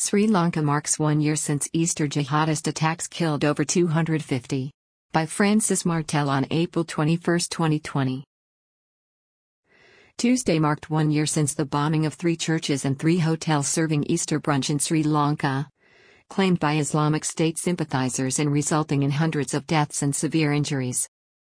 Sri Lanka marks 1 year since Easter jihadist attacks killed over 250. By Francis Martel on April 21, 2020. Tuesday marked 1 year since the bombing of 3 churches and 3 hotels serving Easter brunch in Sri Lanka, claimed by Islamic State sympathizers and resulting in hundreds of deaths and severe injuries.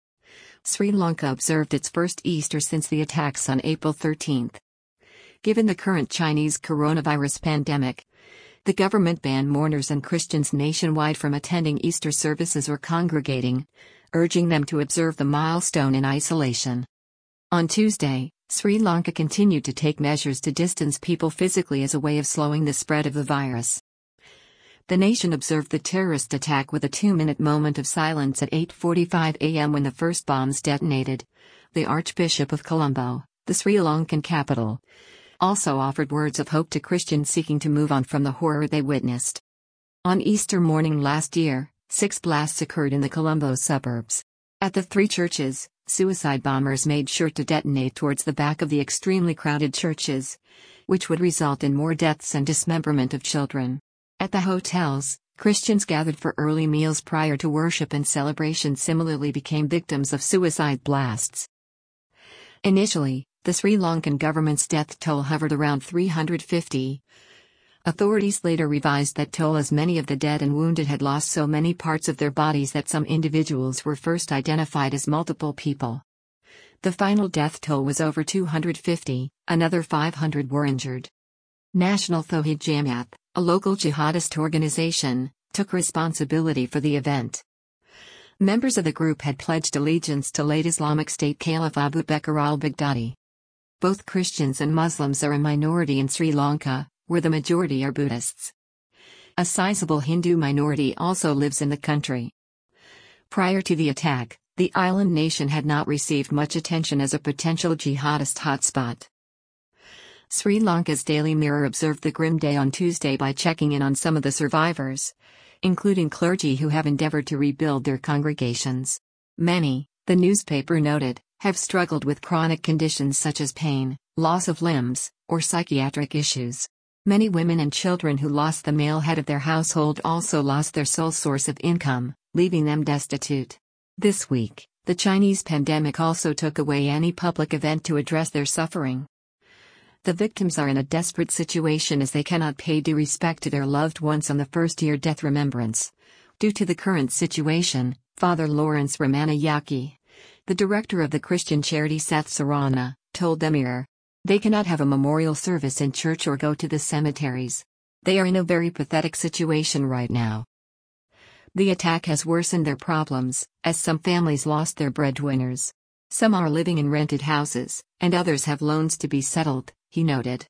Sri Lanka observed its first Easter since the attacks on April 13. Given the current Chinese coronavirus pandemic, the government banned mourners and Christians nationwide from attending Easter services or congregating, urging them to observe the milestone in isolation. On Tuesday, Sri Lanka continued to take measures to distance people physically as a way of slowing the spread of the virus. The nation observed the terrorist attack with a 2-minute moment of silence at 8:45 a.m. when the first bombs detonated. The Archbishop of Colombo, the Sri Lankan capital, also offered words of hope to Christians seeking to move on from the horror they witnessed. On Easter morning last year, 6 blasts occurred in the Colombo suburbs. At the 3 churches, suicide bombers made sure to detonate towards the back of the extremely crowded churches, which would result in more deaths and dismemberment of children. At the hotels, Christians gathered for early meals prior to worship and celebration similarly became victims of suicide blasts. Initially, the Sri Lankan government's death toll hovered around 350. Authorities later revised that toll as many of the dead and wounded had lost so many parts of their bodies that some individuals were first identified as multiple people. The final death toll was over 250, another 500 were injured. National Tawhid Jamaat, a local jihadist organization, took responsibility for the event. Members of the group had pledged allegiance to late Islamic State Caliph Abu Bakr al-Baghdadi. Both Christians and Muslims are a minority in Sri Lanka, where the majority are Buddhists. A sizable Hindu minority also lives in the country. Prior to the attack, the island nation had not received much attention as a potential jihadist hotspot. Sri Lanka's Daily Mirror observed the grim day on Tuesday by checking in on some of the survivors, including clergy who have endeavored to rebuild their congregations. Many, the newspaper noted, have struggled with chronic conditions such as pain, loss of limbs, or psychiatric issues. Many women and children who lost the male head of their household also lost their sole source of income, leaving them destitute. This week, the Chinese pandemic also took away any public event to address their suffering. The victims are in a desperate situation as they cannot pay due respect to their loved ones on the first-year death remembrance. Due to the current situation, Father Lawrence Ramanayake, the director of the Christian charity Seth Sarana, told the Mirror, they cannot have a memorial service in church or go to the cemeteries. They are in a very pathetic situation right now. The attack has worsened their problems, as some families lost their breadwinners. Some are living in rented houses, and others have loans to be settled, he noted.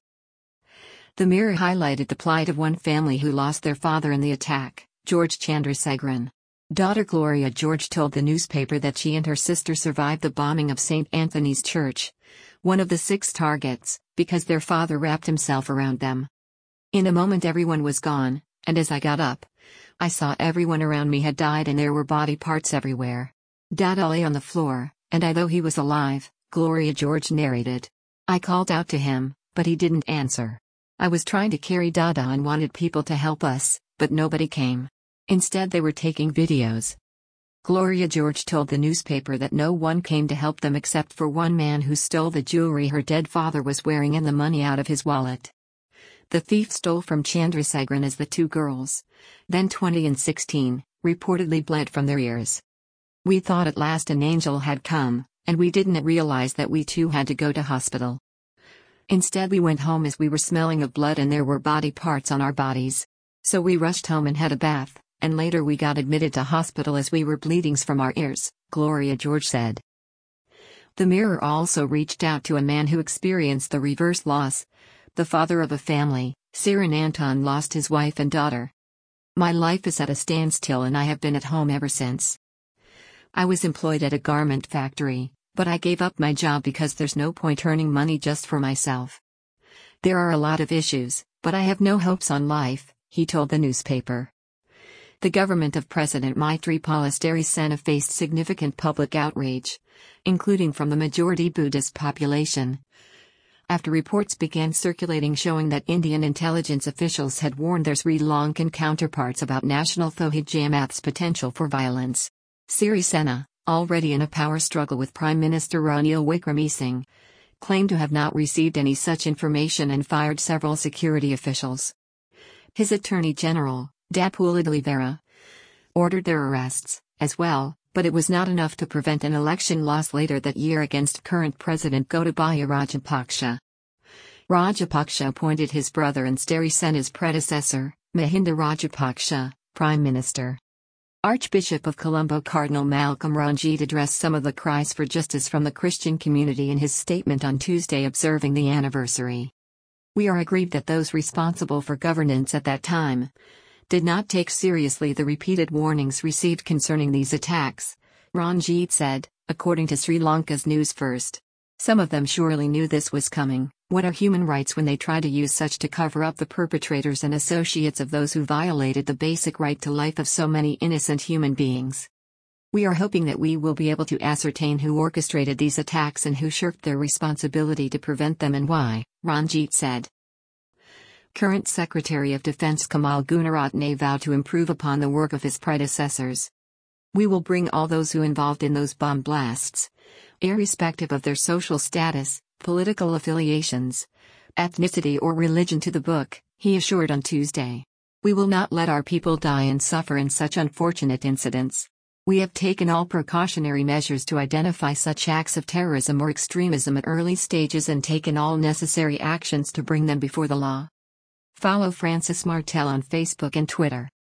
The Mirror highlighted the plight of one family who lost their father in the attack, George Chandrasekharan. Daughter Gloria George told the newspaper that she and her sister survived the bombing of St. Anthony's Church, one of the 6 targets, because their father wrapped himself around them. In a moment everyone was gone, and as I got up, I saw everyone around me had died and there were body parts everywhere. Dada lay on the floor, and though he was alive, Gloria George narrated. I called out to him, but he didn't answer. I was trying to carry Dada and wanted people to help us, but nobody came. Instead they were taking videos. Gloria George told the newspaper that no one came to help them except for one man who stole the jewelry her dead father was wearing and the money out of his wallet. The thief stole from Chandrasekharan as the 2 girls, then 20 and 16, reportedly bled from their ears. We thought at last an angel had come, and we didn't realize that we too had to go to hospital. Instead we went home as we were smelling of blood and there were body parts on our bodies. So we rushed home and had a bath, and later we got admitted to hospital as we were bleedings from our ears, Gloria George said. The Mirror also reached out to a man who experienced the reverse loss. The father of a family, Siran Anton, lost his wife and daughter. My life is at a standstill and I have been at home ever since. I was employed at a garment factory, but I gave up my job because there's no point earning money just for myself. There are a lot of issues, but I have no hopes on life, he told the newspaper. The government of President Maithripala Sirisena faced significant public outrage, including from the majority Buddhist population. after reports began circulating showing that Indian intelligence officials had warned their Sri Lankan counterparts about National Tauhid Jamaat's potential for violence. Sirisena, already in a power struggle with Prime Minister Ranil Wickremesinghe, claimed to have not received any such information and fired several security officials. His Attorney General, Dapula D'Oliveira, ordered their arrests, as well, but it was not enough to prevent an election loss later that year against current President Gotabaya Rajapaksa. Rajapaksa appointed his brother and Sirisena's predecessor, Mahinda Rajapaksa, Prime Minister. Archbishop of Colombo Cardinal Malcolm Ranjit addressed some of the cries for justice from the Christian community in his statement on Tuesday observing the anniversary. "We are aggrieved that those responsible for governance at that time did not take seriously the repeated warnings received concerning these attacks," Ranjit said, according to Sri Lanka's News First. "Some of them surely knew this was coming. What are human rights when they try to use such to cover up the perpetrators and associates of those who violated the basic right to life of so many innocent human beings? We are hoping that we will be able to ascertain who orchestrated these attacks and who shirked their responsibility to prevent them and why," Ranjit said. Current Secretary of Defense Kamal Gunaratne vowed to improve upon the work of his predecessors. "We will bring all those who involved in those bomb blasts, irrespective of their social status, political affiliations, ethnicity or religion to the book," he assured on Tuesday. "We will not let our people die and suffer in such unfortunate incidents. We have taken all precautionary measures to identify such acts of terrorism or extremism at early stages and taken all necessary actions to bring them before the law." Follow Francis Martel on Facebook and Twitter.